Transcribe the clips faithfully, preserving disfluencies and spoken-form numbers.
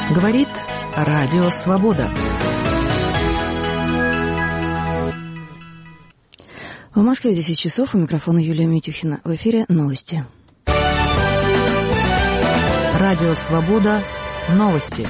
Говорит Радио Свобода. В Москве десять часов, у микрофона Юлия Митюхина. В эфире новости. Радио Свобода. Новости.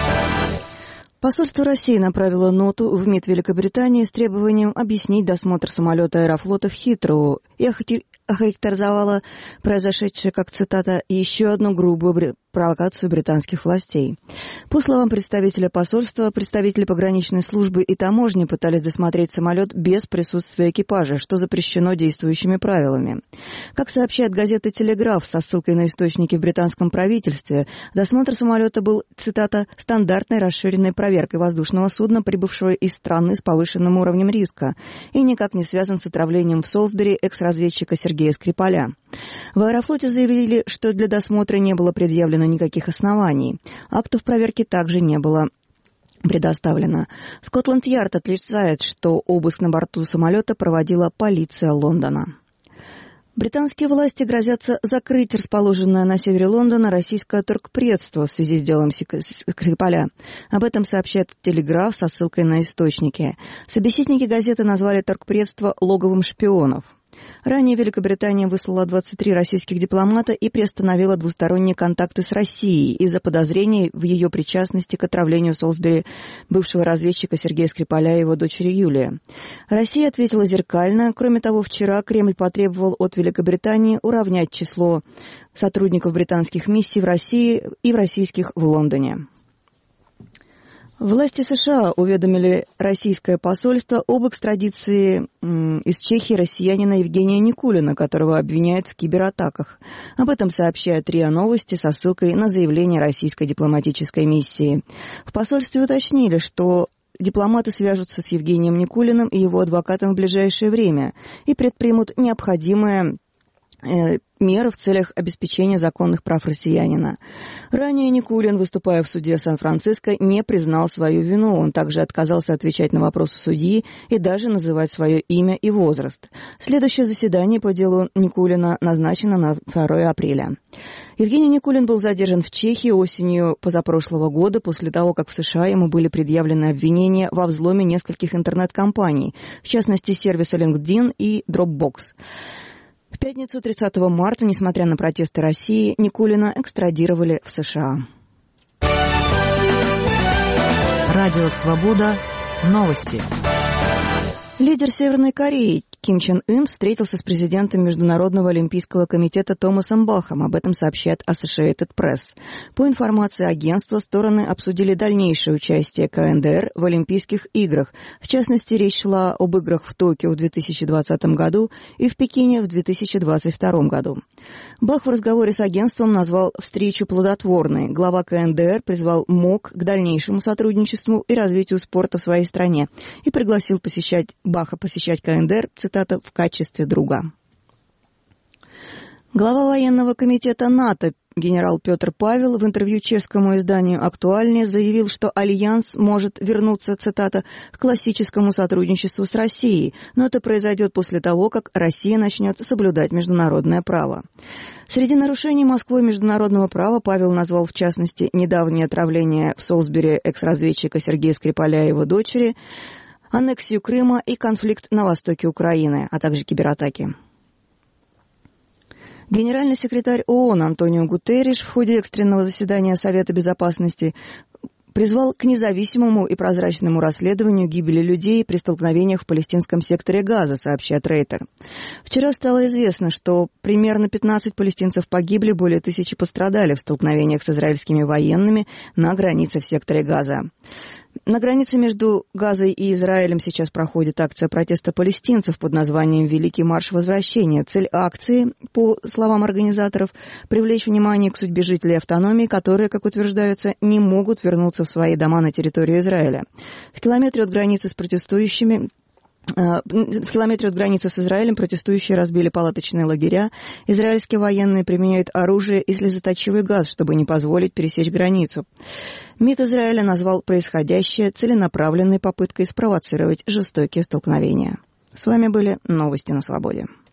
Посольство России направило ноту в МИД Великобритании с требованием объяснить досмотр самолета Аэрофлота в Хитроу и охарактеризовало произошедшее как, цитата, «еще одну грубую провокацию британских властей». По словам представителя посольства, представители пограничной службы и таможни пытались досмотреть самолет без присутствия экипажа, что запрещено действующими правилами. Как сообщает газета «Телеграф» со ссылкой на источники в британском правительстве, досмотр самолета был, цитата, «стандартной расширенной проверкой воздушного судна, прибывшего из страны с повышенным уровнем риска, и никак не связан с отравлением в Солсбери экс-разведчика Сергея Скрипаля». В Аэрофлоте заявили, что для досмотра не было предъявлено никаких оснований. Актов проверки также не было предоставлено. Скотланд-Ярд отрицает, что обыск на борту самолета проводила полиция Лондона. Британские власти грозятся закрыть расположенное на севере Лондона российское торгпредство в связи с делом Скрипаля. Об этом сообщает «Телеграф» со ссылкой на источники. Собеседники газеты назвали торгпредство логовом шпионов. Ранее Великобритания выслала двадцать три российских дипломата и приостановила двусторонние контакты с Россией из-за подозрений в ее причастности к отравлению в Солсбери бывшего разведчика Сергея Скрипаля и его дочери Юлии. Россия ответила зеркально. Кроме того, вчера Кремль потребовал от Великобритании уравнять число сотрудников британских миссий в России и в российских в Лондоне. Власти США уведомили российское посольство об экстрадиции м, из Чехии россиянина Евгения Никулина, которого обвиняют в кибератаках. Об этом сообщает РИА Новости со ссылкой на заявление российской дипломатической миссии. В посольстве уточнили, что дипломаты свяжутся с Евгением Никулиным и его адвокатом в ближайшее время и предпримут необходимое меры в целях обеспечения законных прав россиянина. Ранее Никулин, выступая в суде Сан-Франциско, не признал свою вину. Он также отказался отвечать на вопросы судьи и даже называть свое имя и возраст. Следующее заседание по делу Никулина назначено на второе апреля. Евгений Никулин был задержан в Чехии осенью позапрошлого года после того, как в США ему были предъявлены обвинения во взломе нескольких интернет-компаний, в частности сервиса LinkedIn и Dropbox. В пятницу тридцатого марта, несмотря на протесты России, Никулина экстрадировали в США. Радио Свобода. Новости. Лидер Северной Кореи Ким Чен Ын встретился с президентом Международного олимпийского комитета Томасом Бахом. Об этом сообщает Associated Press. По информации агентства, стороны обсудили дальнейшее участие ка эн дэ эр в Олимпийских играх. В частности, речь шла об играх в Токио в две тысячи двадцатом году и в Пекине в две тысячи двадцать втором году. Бах в разговоре с агентством назвал встречу плодотворной. Глава ка эн дэ эр призвал МОК к дальнейшему сотрудничеству и развитию спорта в своей стране и пригласил посещать Баха посещать ка эн дэ эр, цитата, в качестве друга. Глава военного комитета НАТО генерал Петр Павел в интервью чешскому изданию «Актуальнее» заявил, что Альянс может вернуться, цитата, к классическому сотрудничеству с Россией, но это произойдет после того, как Россия начнет соблюдать международное право. Среди нарушений Москвой международного права Павел назвал, в частности, недавнее отравление в Солсбери экс-разведчика Сергея Скрипаля и его дочери, аннексию Крыма и конфликт на востоке Украины, а также кибератаки. Генеральный секретарь ООН Антонио Гутерриш в ходе экстренного заседания Совета Безопасности призвал к независимому и прозрачному расследованию гибели людей при столкновениях в палестинском секторе Газа, сообщает Рейтер. Вчера стало известно, что примерно пятнадцать палестинцев погибли, более тысячи пострадали в столкновениях с израильскими военными на границе в секторе Газа. На границе между Газой и Израилем сейчас проходит акция протеста палестинцев под названием «Великий марш возвращения». Цель акции, по словам организаторов, привлечь внимание к судьбе жителей автономии, которые, как утверждается, не могут вернуться в свои дома на территорию Израиля. В километре от границы с протестующими В километре от границы с Израилем протестующие разбили палаточные лагеря. Израильские военные применяют оружие и слезоточивый газ, чтобы не позволить пересечь границу. МИД Израиля назвал происходящее целенаправленной попыткой спровоцировать жестокие столкновения. С вами были новости на свободе.